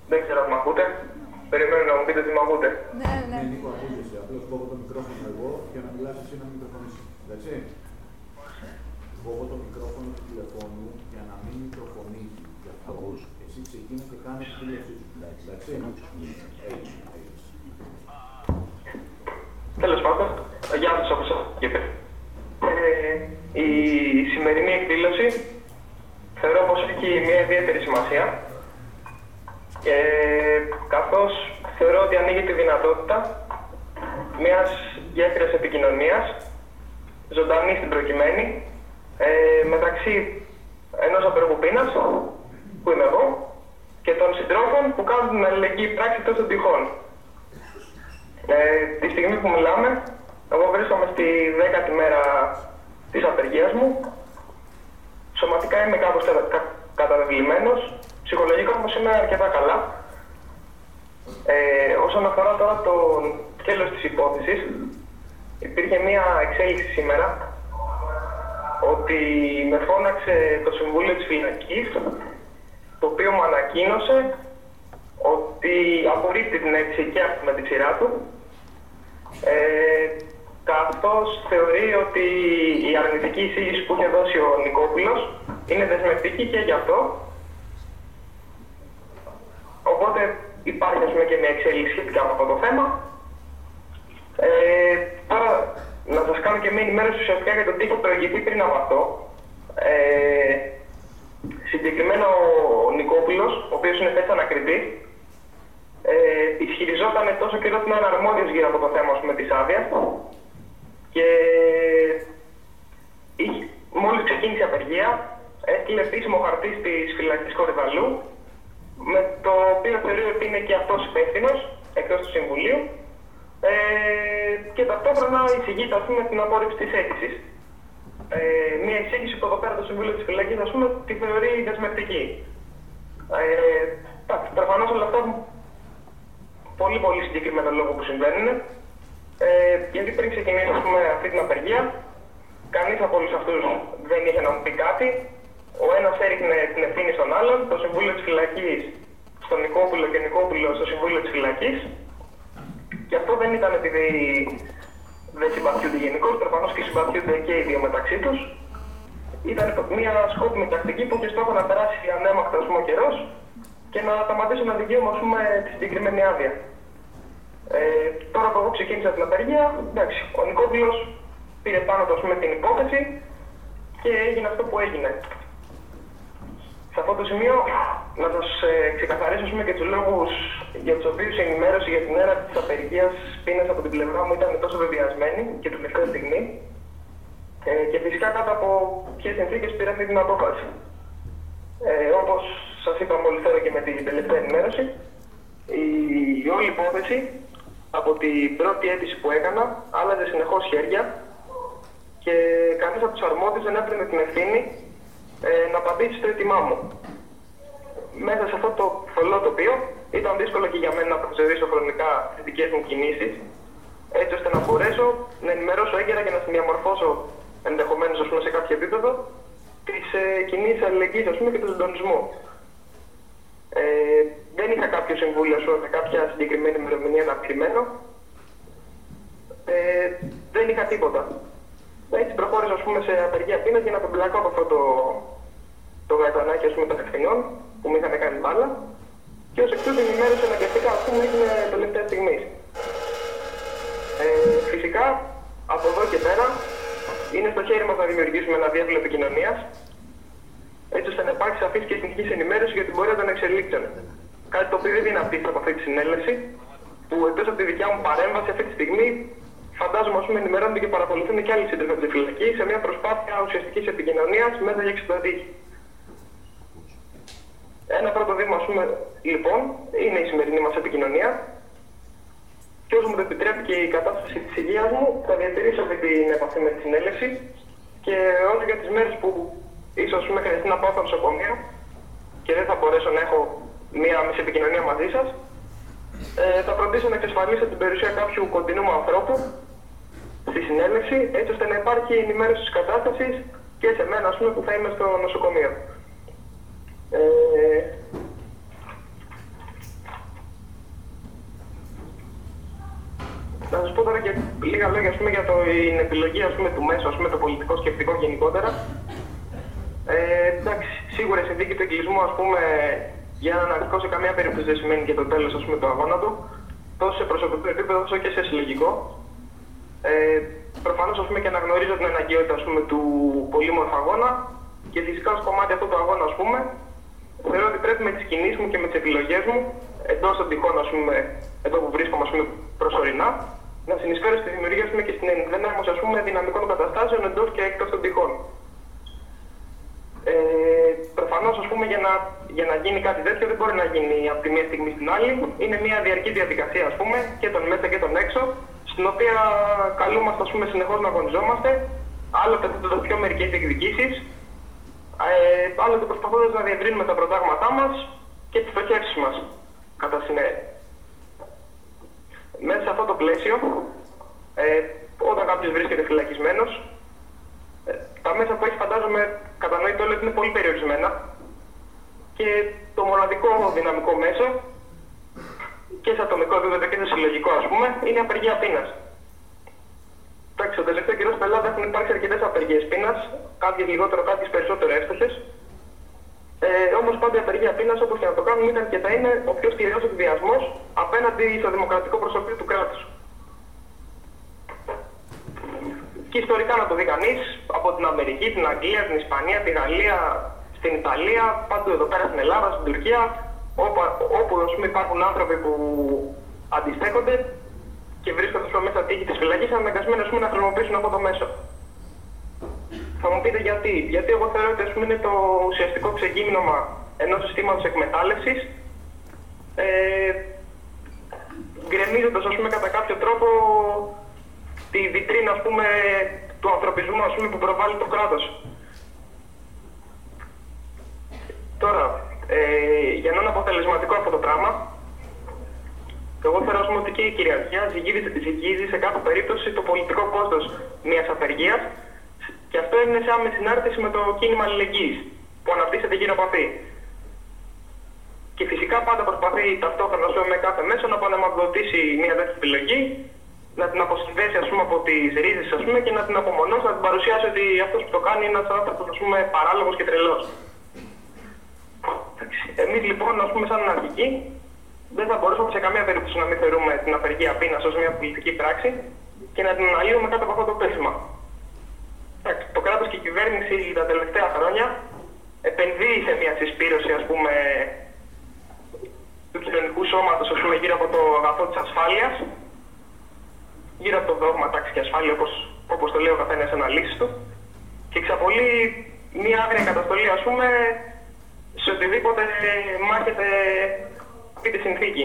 Δεν ξέρω αν μ' ακούτε. Περιμένω να μου πείτε τι μ' ακούτε. Ναι, ναι. Νίκο, ακούγεσαι. Απλώς κόβω το μικρόφωνο εγώ για να μιλάς εσύ να μην μικροφωνήσεις. Εντάξει. Κόβω το μικρόφωνο του τηλεφώνου για να μην μικροφωνήσει. Γι' αυτό εσύ ξεκίνα και κάνε τη δήλωσή σου. Εντάξει. Τέλος πάντων, γεια σας όπως είπατε. Η σημερινή εκδήλωση θεωρώ πως έχει μια ιδιαίτερη σημασία, καθώς θεωρώ ότι ανοίγει τη δυνατότητα μιας γέφυρας επικοινωνίας, ζωντανή στην προκειμένη, μεταξύ ενός απεργού πείνας, που είμαι εγώ, και των συντρόφων που κάνουν την αλληλεγγύη πράξη τόσο τυχόν. Τη στιγμή που μιλάμε, εγώ βρίσκομαι στη 10η μέρα της απεργίας μου. Σωματικά είμαι κάπως καταβεβλημένος, ψυχολογικά όμως είμαι αρκετά καλά. Όσον αφορά τώρα το σκέλος της υπόθεσης, υπήρχε μία εξέλιξη σήμερα ότι με φώναξε το Συμβούλιο της Φυλακής, το οποίο μου ανακοίνωσε ότι απορρίπτει την αίτηση και αυτή με τη σειρά του, καθώς θεωρεί ότι η αρνητική εισήγηση που είχε δώσει ο Νικόπουλος είναι δεσμευτική και γι' αυτό. Οπότε υπάρχει ας πούμε και μια εξέλιξη σχετικά με αυτό το θέμα. Τώρα να σας κάνω και μια ενημέρωση ουσιαστικά για το τι έχει προηγηθεί πριν από αυτό. Συγκεκριμένα ο Νικόπουλος, ο οποίος είναι θέση ανακριτή, ισχυριζόταν τόσο καιρό ότι είναι αρμόδιος γύρω από το θέμα της άδειας και μόλις ξεκίνησε η απεργία έστειλε επίσημο χαρτί της φυλακής Κορυδαλού, με το οποίο θεωρεί ότι είναι και αυτός υπεύθυνος εκτός του Συμβουλίου, και ταυτόχρονα εισηγείται την απόρριψη της αίτησης. Μια εισήγηση που εδώ πέρα το Συμβούλιο της Φυλακής τη θεωρεί δεσμευτική. Προφανώς όλα αυτά έχουν πολύ συγκεκριμένο λόγο που συμβαίνουν. Γιατί πριν ξεκινήσει αυτή την απεργία, κανείς από όλους αυτούς δεν είχε να μου πει κάτι. Ο ένας έριχνε την ευθύνη στον άλλον, το Συμβούλιο της Φυλακής στον Νικόπουλο και Νικόπουλο στο Συμβούλιο της Φυλακής. Και αυτό δεν ήταν επειδή δεν συμπαθιούνται γενικώς, προφανώς και συμπαθιούνται και οι δύο μεταξύ τους. Ήταν μια σκόπιμη τακτική που είχε στόχο να περάσει ανέμακτα ο καιρός και να σταματήσει να δικαίωμα τη συγκεκριμένη άδεια. Τώρα που εγώ ξεκίνησα την απεργία, εντάξει, ο Νικόπουλος πήρε πάνω του την υπόθεση και έγινε αυτό που έγινε. Σε αυτό το σημείο να σας ξεκαθαρίσω και τους λόγους για τους οποίους η ενημέρωση για την έναρξη της απεργίας πείνας από την πλευρά μου ήταν τόσο βεβαιασμένη και τελευταία στιγμή, και φυσικά κάτω από ποιες συνθήκες πήρα αυτή την απόφαση. Όπως σας είπα μόλις τώρα και με την τελευταία ενημέρωση, η όλη υπόθεση από την πρώτη αίτηση που έκανα άλλαζε συνεχώς χέρια και κανείς από τους αρμόδιους δεν έπαιρνε την ευθύνη να απαντήσει στο αίτημά μου. Μέσα σε αυτό το θολό τοπίο ήταν δύσκολο και για μένα να προσδιορίσω χρονικά τις δικές μου κινήσεις, έτσι ώστε να μπορέσω να ενημερώσω έγκαιρα και να διαμορφώσω ενδεχομένως σε κάποιο επίπεδο της κοινής αλληλεγγύης και του συντονισμού. Δεν είχα κάποιο συμβούλιο σε κάποια συγκεκριμένη ημερομηνία να περιμένω. Δεν είχα τίποτα. Έτσι προχώρησα σε απεργία πείνας για να απεμπλακώ από αυτό το γαϊτανάκι των ευθυνών που μου είχαν κάνει μπάλα, και ως εκ τούτου η ενημέρωση αναγκαστικά έγινε τελευταία στιγμής. Φυσικά από εδώ και πέρα είναι στο χέρι μας να δημιουργήσουμε ένα διεύλο επικοινωνίας, έτσι ώστε να υπάρξει σαφής και συνεχής ενημέρωση για την πορεία των εξελίξεων. Κάτι το οποίο δεν είναι απίστευτο από αυτή τη συνέλευση, που εκτός από τη δικιά μου παρέμβαση αυτή τη στιγμή φαντάζομαι ενημερώνονται και παρακολουθούν και άλλοι σύντροφοι από τη φυλακή σε μια προσπάθεια ουσιαστικής επικοινωνίας μέσα για εξυπηρετήσει. Ένα πρώτο βήμα, λοιπόν, είναι η σημερινή μας επικοινωνία. Και όσο μου το επιτρέπει και η κατάσταση της υγείας μου, θα διατηρήσω αυτή την επαφή με τη συνέλευση και όσο για τις μέρες που ίσως με χρειαστεί να πάω στο νοσοκομείο και δεν θα μπορέσω να έχω μία άμεση επικοινωνία μαζί σας, θα φροντίσω να εξασφαλίσω την περιουσία κάποιου κοντινού μου ανθρώπου στη συνέλευση, έτσι ώστε να υπάρχει ενημέρωση της κατάστασης και σε μένα, που θα είμαι στο νοσοκομείο. Να σας πω τώρα και λίγα λόγια για την επιλογή του μέσου, το πολιτικό σκεπτικό γενικότερα. Εντάξει, σίγουρα η συνθήκη του εγκλισμού, για έναν αρχικό σε καμία περίπτωση δεν σημαίνει και το τέλος του αγώνα του, τόσο σε προσωπικό επίπεδο όσο και σε συλλογικό. Προφανώς και αναγνωρίζω την αναγκαιότητα του πολύμορφου αγώνα και φυσικά ως κομμάτι αυτού του αγώνα, θεωρώ ότι πρέπει με τις κινήσεις μου και με τις επιλογές μου, εντός των τυχών, εδώ που βρίσκομαι προσωρινά, να συνεισφέρω στη δημιουργία και στην ενδυνάμωση δυναμικών καταστάσεων εντός και εκτός των τυχών. Προφανώς, για να γίνει κάτι τέτοιο δεν μπορεί να γίνει από τη μία στιγμή στην άλλη. Είναι μια διαρκή διαδικασία, και τον μέσα και τον έξω, στην οποία καλούμαστε, συνεχώς να αγωνιζόμαστε, άλλοτε το πιο μερικές εκδικήσεις, άλλοτε προσπαθώντας να διευρύνουμε τα προτάγματά μας και τις στοχεύσεις μας, κατά συνέπεια. Μέσα σε αυτό το πλαίσιο, όταν κάποιος βρίσκεται φυλακισμένος, τα μέσα που έχει, φαντάζομαι, κατανοείται όλοι ότι είναι πολύ περιορισμένα και το μοναδικό δυναμικό μέσο και σε ατομικό επίπεδο και σε συλλογικό, είναι η απεργία πείνας. Εντάξει, το τελευταίο καιρό στην Ελλάδα έχουν υπάρξει αρκετές απεργίες πείνας, κάποιες λιγότερο, κάποιες περισσότερο εύστοχες. Όμως πάντα η απεργία πείνας, όπως και να το κάνουν, ήταν και θα είναι ο πιο σκληρός εκβιασμός απέναντι στο δημοκρατικό προσωπείο του κράτους. Και ιστορικά να το δει κανείς, από την Αμερική, την Αγγλία, την Ισπανία, τη Γαλλία, στην Ιταλία, παντού εδώ πέρα στην Ελλάδα, στην Τουρκία, όπου υπάρχουν άνθρωποι που αντιστέκονται και βρίσκονται μέσα τύχη της φυλακής, αναγκασμένοι να χρησιμοποιήσουν αυτό το μέσο. Θα μου πείτε γιατί. Γιατί εγώ θεωρώ ότι είναι το ουσιαστικό ξεκίνημα ενός συστήματος εκμετάλλευσης, γκρεμίζοντας κατά κάποιο τρόπο τη βιτρίνα του ανθρωπισμού που προβάλλει το κράτος. Τώρα, για να είναι αποτελεσματικό αυτό το πράγμα, εγώ θεωρώ ότι και η κυριαρχία ζυγίζει σε κάθε περίπτωση το πολιτικό κόστος μιας απεργίας και αυτό είναι σε άμεση συνάρτηση με το κίνημα αλληλεγγύης που αναπτύσσεται γύρω από αυτή. Και φυσικά πάντα προσπαθεί ταυτόχρονα με κάθε μέσο να πανεμαγδοτήσει μια τέτοια επιλογή, να την αποσυνδέσει από τις ρίζες και να την απομονώσει, να την παρουσιάσει ότι αυτός που το κάνει είναι ένας άνθρωπος παράλογος και τρελός. Εμείς λοιπόν, σαν αναρχικοί, δεν θα μπορούσαμε σε καμία περίπτωση να μην θεωρούμε την απεργία πείνας ως μια πολιτική πράξη και να την αναλύουμε κάτω από αυτό το πρίσμα. Το κράτος και η κυβέρνηση τα τελευταία χρόνια επενδύει σε μια συσπήρωση του κοινωνικού σώματος γύρω από το αγαθό της ασφάλειας, γύρω από το δόγμα τάξη και ασφάλεια, όπως το λέει ο καθένας αναλύσεις του, και εξαπολύει μια άγρια καταστολή, σε οτιδήποτε μάχεται αυτή τη συνθήκη.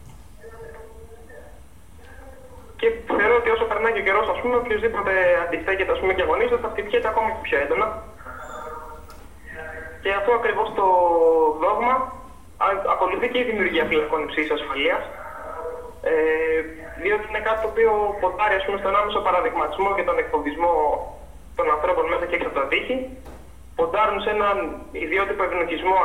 Και θεωρώ ότι όσο περνάει και ο καιρός, οποιοδήποτε αντιστέκεται και αγωνίζεται, θα χτυπιέται ακόμα και πιο έντονα. Και αυτό ακριβώς το δόγμα ακολουθεί και η δημιουργία φυλακών υψής ασφαλείας, διότι είναι κάτι το οποίο ποντάρει στον άμεσο παραδειγματισμό και τον εκφοβισμό των ανθρώπων μέσα και έξω από τα τείχη, ποντάρουν σε έναν ιδιότυπο ευνοικισμό,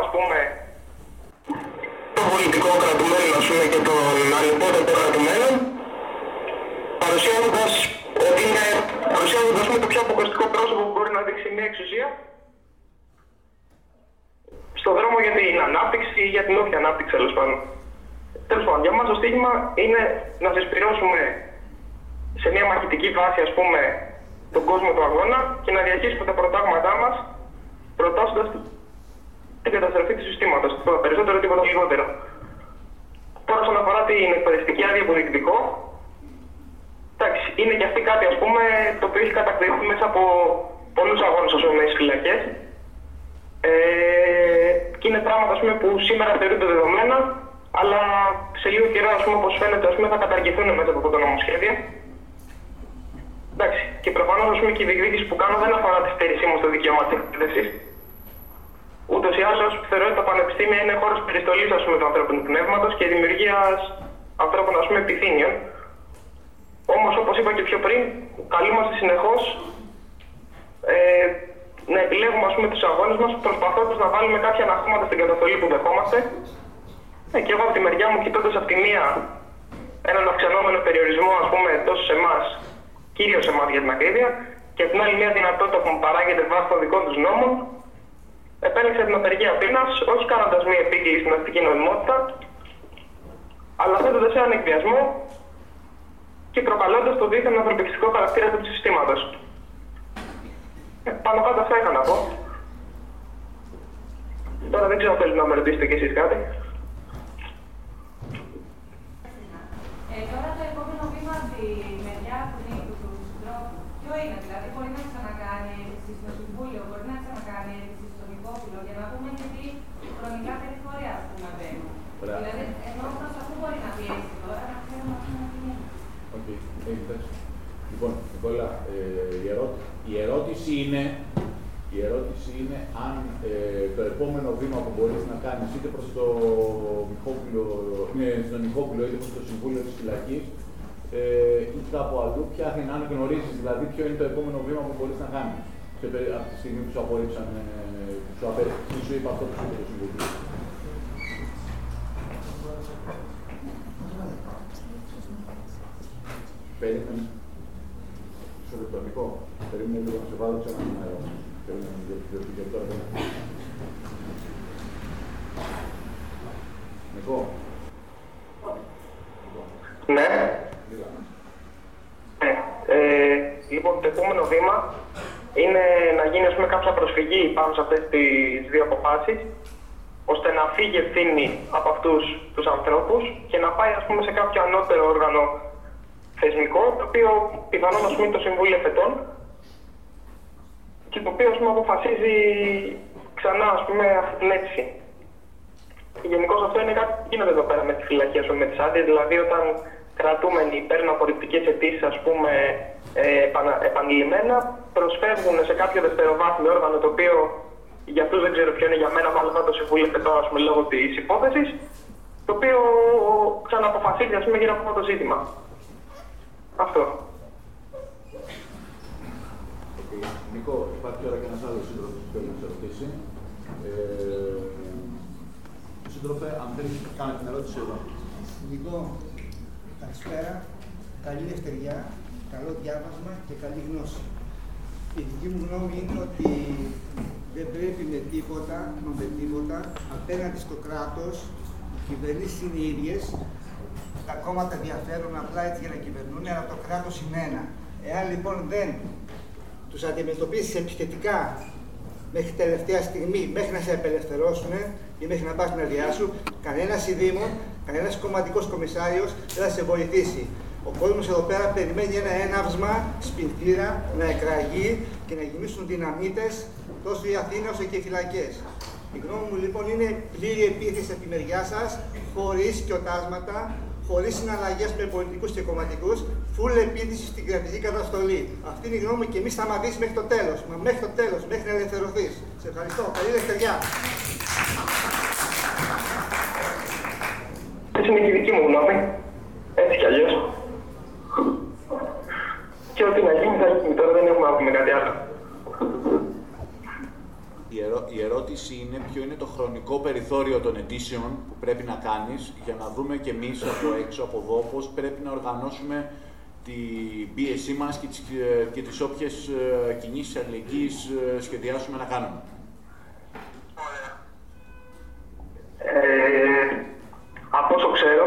των πολιτικών κρατουμένων και των αλληπώτων των κρατουμένων, παρουσιάζοντας το πιο αποκοστικό πρόσωπο που μπορεί να δείξει μια εξουσία στον δρόμο για την ανάπτυξη ή για την όποια ανάπτυξη, τέλος πάντων. Τέλος πάντων, για μας το στοίχημα είναι να συσπυρώσουμε σε μια μαχητική βάση, τον κόσμο του αγώνα και να διαχείσουμε τα προτάγματά μας, προτάσσοντας την καταστροφή του συστήματος, τίποτα περισσότερο, τίποτα λιγότερο. Τώρα, όσον αφορά την εκπαιδευτική άδεια που διεκδικώ, εντάξει, είναι και αυτή κάτι, το οποίο έχει κατακτηθεί μέσα από πολλούς αγώνες στις φυλακές. Και είναι πράγματα, που σήμερα θεωρούνται δεδομένα, αλλά σε λίγο καιρό, όπως φαίνεται, θα καταργηθούν μέσα από αυτό το νομοσχέδιο. Εντάξει, και προφανώς, και η διεκδίκηση που κάνω δεν αφορά τη στέρησή μου στο δικαίωμα της εκπαίδευσης. Ούτως ή άλλως, θεωρώ ότι τα πανεπιστήμια είναι χώρος περιστολής, του ανθρώπινου πνεύματος και δημιουργίας ανθρώπων, επιθύμιων. Όμως, όπως είπα και πιο πριν, καλούμαστε συνεχώς να επιλέγουμε, τους αγώνες μας, προσπαθώντας να βάλουμε κάποια αναχώματα στην καταστολή που δεχόμαστε. Και εγώ από τη μεριά μου, κοιτώντας από τη μία έναν αυξανόμενο περιορισμό, ας πούμε, τόσο σε εμάς, κυρίως σε εμάς για την ακρίβεια, και την άλλη μια δυνατότητα που μου παράγεται βάσει των δικών τους νόμων, επέλεξε την απεργία πείνας, όχι κάνοντας μια επίκληση στην αστική νομιμότητα, αλλά θέτοντας έναν εκβιασμό και προκαλώντας το δίθεν ανθρωπιστικό χαρακτήρα του συστήματος. Πάνω κάτω αυτά είχα να πω. Τώρα δεν ξέρω αν θέλετε να με ρωτήσετε κι εσείς κάτι. Τώρα το επόμενο βήμα από τη μεριά του συντρόφου, ποιο είναι, δηλαδή μπορεί να ξανακάνει αίτηση στο Συμβούλιο, μπορεί να ξανακάνει αίτηση στον υπόφυλο, για να πούμε και τι χρονικά περιθώρια, ας πούμε, μπαίνουν. Δηλαδή, ενώ προς αυτού μπορεί να πιέσει τώρα, να ξέρουμε αυτό να πηγαίνει. Οκ, εντάξει. Λοιπόν, Νικόλα, η ερώτηση είναι αν το επόμενο βήμα που μπορείς να κάνεις είτε προς το Μιχόπουλο είτε προς το Συμβούλιο της Φυλακής ή κάπου αλλού, αν γνωρίζεις δηλαδή ποιο είναι το επόμενο βήμα που μπορείς να κάνεις από τη στιγμή που σου απορρίψαν, που σου είπα αυτό που σου είπε το Συμβούλιο. Περίμενε. Στο ηλεκτρονικό. Περίμενε λίγο να σε βάλω ξανά ένα ερώτημα. Νικό. Ναι. Λοιπόν, το επόμενο βήμα είναι να γίνει, ας πούμε, κάποια προσφυγή πάνω σε αυτές τις δύο αποφάσεις, ώστε να φύγει ευθύνη από αυτούς τους ανθρώπους και να πάει, ας πούμε, σε κάποιο ανώτερο όργανο θεσμικό, το οποίο πιθανόν, ας πούμε, είναι το Συμβούλιο Εφετών, και το οποίο, ας πούμε, αποφασίζει ξανά, ας πούμε, αυτή την αίτηση. Γενικώς αυτό είναι κάτι που γίνεται εδώ πέρα με τη φυλακή, ας πούμε, με τις άδειες, δηλαδή όταν κρατούμενοι παίρνουν απορριπτικές αιτήσεις, ας πούμε, επανειλημμένα, προσφεύγουν σε κάποιο δευτεροβάθμιο όργανο, το οποίο για αυτούς δεν ξέρω ποιο είναι, για μένα μάλλον θα το Συμβούλιο Εφετών, ας πούμε, λόγω της υπόθεσης, το οποίο ξαναποφασίζει, ας πούμε, γύρω από αυτό το ζήτημα. Αυτό. Νίκο, υπάρχει τώρα και ένας άλλος σύντροφος που θέλει να σε ρωτήσει. Σύντροφε, αν θέλεις, κάνε την ερώτηση εδώ. Νίκο, καλησπέρα. Καλή δευτεριά, καλό διάβασμα και καλή γνώση. Η δική μου γνώμη είναι ότι δεν πρέπει με τίποτα απέναντι στο κράτος, οι κυβερνήσεις είναι οι ίδιες, τα κόμματα διαφέρουν απλά έτσι για να κυβερνούν, αλλά το κράτος είναι ένα. Εάν λοιπόν δεν τους αντιμετωπίσεις επιθετικά μέχρι τελευταία στιγμή, μέχρι να σε απελευθερώσουν ή μέχρι να πας στην αδειά σου, κανένας ειδήμων, κανένας κομματικός κομισάριος δεν θα σε βοηθήσει. Ο κόσμος εδώ πέρα περιμένει ένα έναυσμα, σπινθήρα, να εκραγεί και να γεμίσουν δυναμίτες τόσο η Αθήνα όσο και οι φυλακές. Η γνώμη μου λοιπόν είναι πλήρη επίθεση από τη μεριά σας, χωρίς κοιοτάσματα, χωρίς συναλλαγές με πολιτικούς και κομματικούς, φουλ επίθεση στην κρατική καταστολή. Αυτή είναι η γνώμη μου και μη σταματήσεις μέχρι το τέλος. Μα μέχρι το τέλος, μέχρι να ελευθερωθείς. Σε ευχαριστώ. Καλή δευτεριά. Έτσι είναι και η δική μου γνώμη. Έτσι κι αλλιώς. Και ό,τι να γίνει θα γίνει. Τώρα δεν έχουμε να πούμε κάτι άλλο. Η ερώτηση είναι ποιο είναι το χρονικό περιθώριο των αιτήσεων που πρέπει να κάνεις για να δούμε και εμείς από έξω, από εδώ, πώς πρέπει να οργανώσουμε την πίεσή μας και τις όποιες κινήσεις αλληλεγγύης σχεδιάσουμε να κάνουμε. Από όσο ξέρω,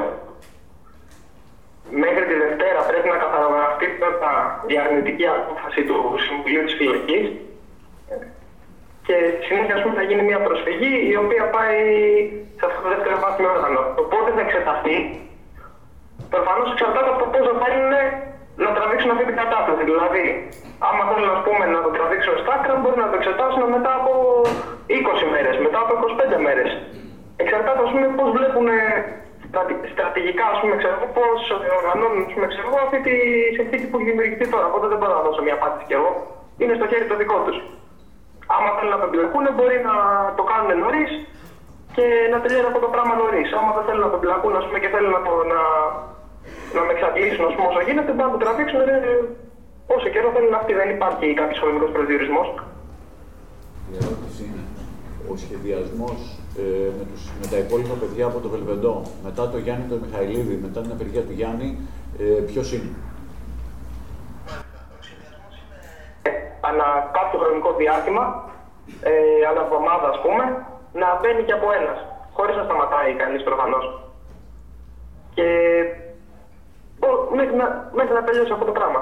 μέχρι τη Δευτέρα πρέπει να καθαρογραφεί πρώτα η αρνητική απόφαση του Συμβουλίου της Φυλακής και συνέχεια, ας πούμε, θα γίνει μια προσφυγή η οποία πάει σε αυτό το δεύτερο βάθμιο όργανο. Το πότε θα εξεταστεί, προφανώς εξαρτάται από το πόσο θέλουν να τραβήξουν αυτή την κατάσταση. Δηλαδή, άμα θέλουν, ας πούμε, να το τραβήξουν στα άκρα, μπορεί να το εξετάσουν μετά από 20 μέρες, μετά από 25 μέρες. Εξαρτάται, ας πούμε, πώς βλέπουν στρατηγικά, ας πούμε, ξέρω, πώς οργανώνουν, ας πούμε, ξέρω, αυτή τη συνθήκη που έχει δημιουργηθεί τώρα. Οπότε δεν μπορώ να δώσω μια απάντηση κι εγώ. Είναι στο χέρι το δικό τους. Άμα θέλουν να απεμπλακούν, μπορεί να το κάνουν νωρίς και να τελειώνει αυτό το πράγμα νωρίς. Άμα δεν θέλουν να απεμπλακούν, ας πούμε, και θέλουν να με εξαντλήσουν, ας πούμε, όσο γίνεται, μπορούν να το τραβήξουν όσο καιρό θέλουν αυτοί. Δεν υπάρχει κάποιος χρονικός προσδιορισμός. Η ερώτηση είναι, ο σχεδιασμός με τα υπόλοιπα παιδιά από το Βελβεντό, μετά το Γιάννη τον Μιχαηλίδη, μετά την απεργία του Γιάννη, ποιος είναι? Ανά κάποιο χρονικό διάστημα, ανά εβδομάδα ας πούμε, να μπαίνει και από ένας, χωρίς να σταματάει κανείς προφανώς. Και μέχρι να τελειώσει αυτό το πράγμα.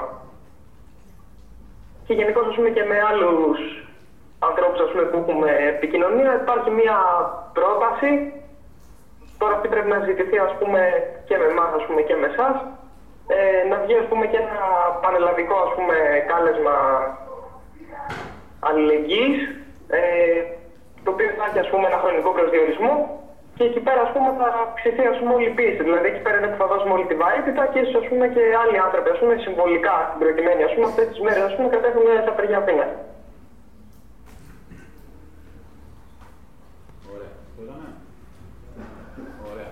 Και γενικώς ας πούμε και με άλλους ανθρώπους ας πούμε, που έχουμε επικοινωνία, υπάρχει μια πρόταση. Τώρα αυτή πρέπει να ζητηθεί ας πούμε και με εμάς ας πούμε και με εσάς. Να βγει ας πούμε και ένα πανελλαδικό ας πούμε κάλεσμα αλληλεγγύης, το οποίο θα έχει ας πούμε ένα χρονικό προσδιορισμό και εκεί πέρα ας πούμε θα αυξηθεί ας πούμε όλη η πίεση. Δηλαδή εκεί πέρα είναι που θα δώσουμε όλη τη βαρύτητα και ίσως ας πούμε και άλλοι άνθρωποι ας πούμε συμβολικά στην προκειμένη ας πούμε αυτές τις μέρες ας πούμε κατέχουν σε απεργία πείνας. Ωραία. Το είδαμε? Ωραία.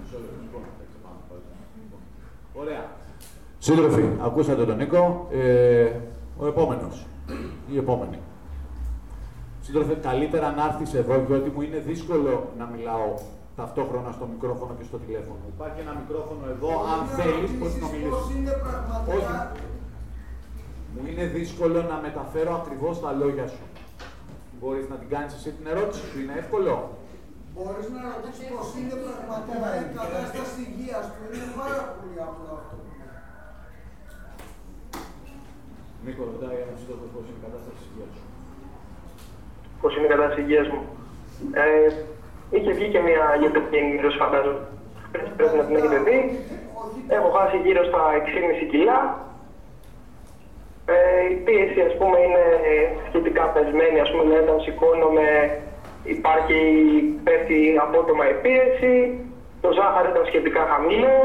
Ωραία. Σύντροφοι, ακούσατε τον Νίκο. Ο επόμενος. Η επόμενη. Σύντροφε, καλύτερα να έρθεις εδώ, γιατί μου είναι δύσκολο να μιλάω ταυτόχρονα στο μικρόφωνο και στο τηλέφωνο. Υπάρχει ένα μικρόφωνο εδώ, αν θέλεις, μπορείς να μιλήσεις. Όχι. Μου είναι δύσκολο να μεταφέρω ακριβώς τα λόγια σου. Μπορείς να την κάνεις εσύ την ερώτηση σου, είναι εύκολο. Μπορείς να ρωτήσεις πώς είναι πραγματικά η κατάσταση υγείας του, είναι πάρα πολύ απλό αυτό. Νίκο, ρωτάει ένας σύντροφος πώς είναι η κατάσταση της υγείας σου. Πώς είναι η κατάσταση της υγείας μου. Είχε βγει και μια YouTube ενημέρωση, φαντάζομαι. Πρέπει να την έχετε δει. Έχω χάσει γύρω στα 6,5 κιλά. Η πίεση, ας πούμε, είναι σχετικά πεσμένη. Ας πούμε, όταν σηκώνομαι, πέφτει απότομα η πίεση. Το ζάχαρη ήταν σχετικά χαμηλό.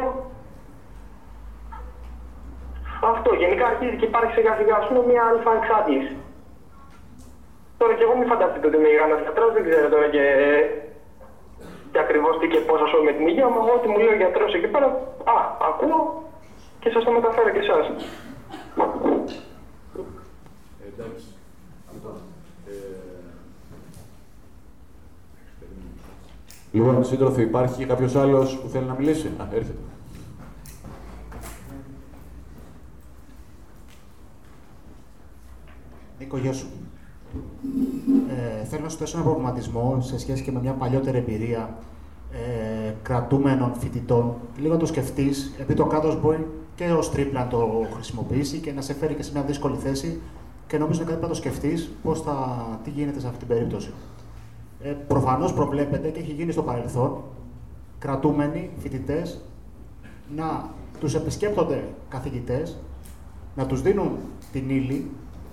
Αυτό, γενικά αρχίζει και υπάρχει σιγά σιγά, ας πούμε, μια αλφα εξάντληση. Τώρα και εγώ μην φανταστείτε ότι είμαι γιγάντας γιατρός, δεν ξέρω τώρα και ακριβώς τι και πώς ασχολούμαι με την υγεία μου. Ό,τι μου λέει ο γιατρός εκεί πέρα, ακούω και σας το μεταφέρω και εσάς. Εντάξει. Λοιπόν, σύντροφοι, υπάρχει κάποιος άλλος που θέλει να μιλήσει? Έρχεται. Νίκο, γεια σου. Θέλω να σου θέσω ένα προβληματισμό σε σχέση και με μια παλιότερη εμπειρία κρατούμενων φοιτητών. Λίγο να το σκεφτείς, επειδή το κράτος μπορεί και ως τρίπλα να το χρησιμοποιήσει και να σε φέρει και σε μια δύσκολη θέση και νομίζω ότι κάτι πρέπει να το σκεφτείς τι γίνεται σε αυτή την περίπτωση. Προφανώς προβλέπεται και έχει γίνει στο παρελθόν κρατούμενοι φοιτητές να τους επισκέπτονται καθηγητές, να τους δίνουν την ύλη.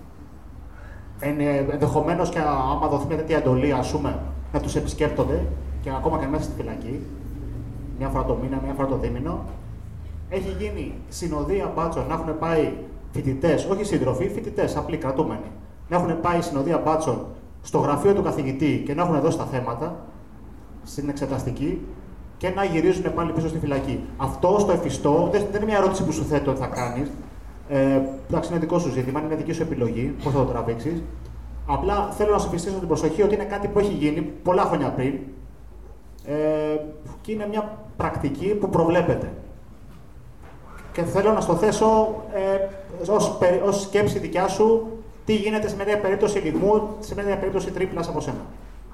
Ενδεχομένως και άμα δοθεί μια τέτοια εντολή, ας πούμε, να τους επισκέπτονται και ακόμα και μέσα στη φυλακή, μια φορά το μήνα, μια φορά το δίμηνο. Έχει γίνει συνοδεία μπάτσων να έχουν πάει φοιτητές, όχι σύντροφοι, φοιτητές, απλοί κρατούμενοι, να έχουν πάει συνοδεία μπάτσων στο γραφείο του καθηγητή και να έχουν δώσει τα θέματα στην εξεταστική και να γυρίζουν πάλι πίσω στη φυλακή. Αυτό στο εφιστό δεν είναι μια ερώτηση που σου θέτω ότι θα κάνεις. Εντάξει, είναι δικό σου ζήτημα, είναι δική σου επιλογή, πώς θα το τραβήξεις. Απλά θέλω να σου πιστήσω την προσοχή ότι είναι κάτι που έχει γίνει πολλά χρόνια πριν και είναι μια πρακτική που προβλέπεται. Και θέλω να στο θέσω ως σκέψη δικιά σου τι γίνεται σε μια περίπτωση λιγμού, σε μια περίπτωση τρίπλας από σένα.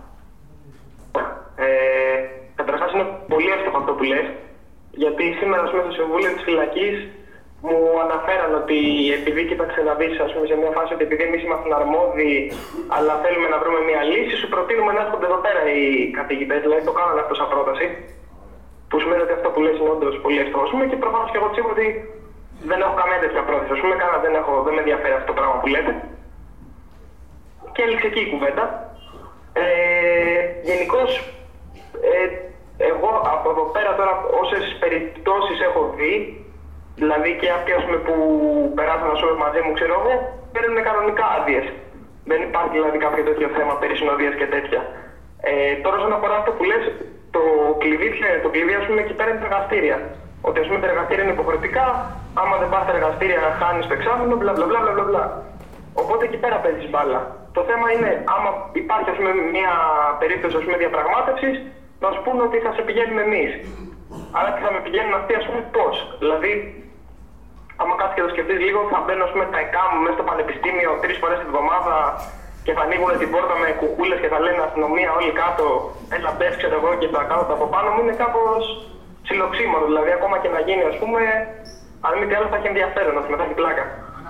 Καταρχάς είναι πολύ εύστοχο αυτό που λες, γιατί σήμερα στο Συμβούλιο της Φυλακής μου αναφέραν ότι επειδή κοίταξε να δεις, ας πούμε, σε μια φάση ότι επειδή εμείς είμαστε αρμόδιοι, αλλά θέλουμε να βρούμε μια λύση, σου προτείνουμε να έρχονται εδώ πέρα οι καθηγητές. Δηλαδή το κάνανε αυτό σαν πρόταση. Που σημαίνει ότι αυτό που λες είναι όντως πολύ εύστοχο. Και προφανώς και εγώ τους είπα ότι δεν έχω καμία τέτοια πρόθεση. Ας πούμε, δεν με ενδιαφέρει αυτό το πράγμα που λέτε. Και έληξε εκεί η κουβέντα. Γενικώς, εγώ από εδώ πέρα τώρα όσες περιπτώσεις έχω δει, δηλαδή και αυτοί που περάσαν όλες μαζί μου, ξέρω εγώ, παίρνουν κανονικά άδειες. Δεν υπάρχει δηλαδή κάποιο τέτοιο θέμα περί συνοδείας και τέτοια. Τώρα, όσον αφορά αυτό που λες, το κλειδί ας πούμε εκεί πέρα είναι τα εργαστήρια. Ότι ας πούμε τα εργαστήρια είναι υποχρεωτικά, άμα δεν πας στα εργαστήρια χάνεις το εξάμηνο, μπλα μπλα μπλα μπλα μπλα. Οπότε εκεί πέρα παίζεις μπάλα. Το θέμα είναι, άμα υπάρχει ας πούμε, μια περίπτωση διαπραγμάτευσης, να σου πούνε ότι θα σε πηγαίνουμε εμείς. Άρα και θα με πηγαίνουν αυτοί, ας πούμε, πώς. Δηλαδή, άμα κάτσεις και το σκεφτείς λίγο, θα μπαίνω ας πούμε, τα ΕΚΑ μου μέσα στο πανεπιστήμιο 3 φορές την εβδομάδα και θα ανοίγουν την πόρτα με κουκούλες και θα λένε αστυνομία όλοι κάτω, έλα μπες, ξέρω εγώ, και τα κάτω από πάνω μου. Είναι κάπως ψιλοξύμορο. Δηλαδή, ακόμα και να γίνει, ας πούμε, αν μη τι άλλο θα έχει ενδιαφέρον, ας πούμε, θα έχει πλάκα.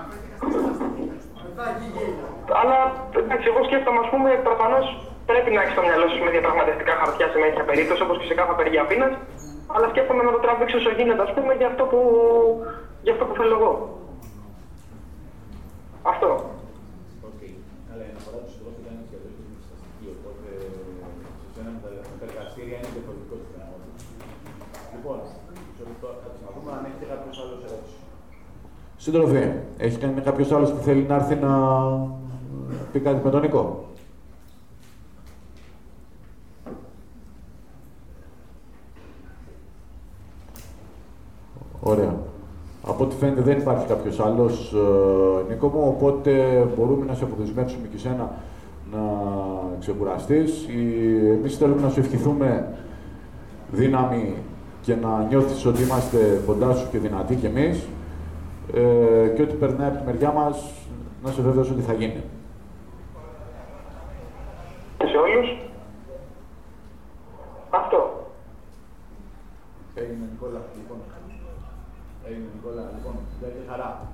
Αλλά εντάξει, εγώ σκέφτομαι, ας πούμε, προφανώς πρέπει να έχεις στο μυαλό σου με διαπραγματευτικά χαρτιά σε μια περίπτωση, όπως και σε κάθε απεργία πείνας, αλλά σκέφτομαι να το τραβήξω όσο γίνεται, ας πούμε, για αυτό που θέλω εγώ. Αυτό. Αλλά η αναφορά του συντρόφου ήταν και εδώ στην εξεταστική, οπότε σε ένα με τα εργαστήρια είναι διαφορετικό το θέμα. Λοιπόν, να δούμε αν έχετε κάποιος άλλος ερώτηση. Σύντροφε, έχει κανένα κάποιος άλλος που θέλει να έρθει να πει κάτι με τον Νικό? Ωραία. Από ό,τι φαίνεται δεν υπάρχει κάποιος άλλος, Νίκο μου, οπότε μπορούμε να σε αποδεσμεύσουμε και σένα να ξεκουραστείς. Εμείς θέλουμε να σου ευχηθούμε δύναμη και να νιώθεις ότι είμαστε κοντά σου και δυνατοί κι εμείς και ό,τι περνάει από τη μεριά μας, να είσαι βέβαιος ότι θα γίνει. Σε όλους. Αυτό. Έγινε Νικόλα, λοιπόν. Έγινε Νικόλα, λοιπόν, για χαρά.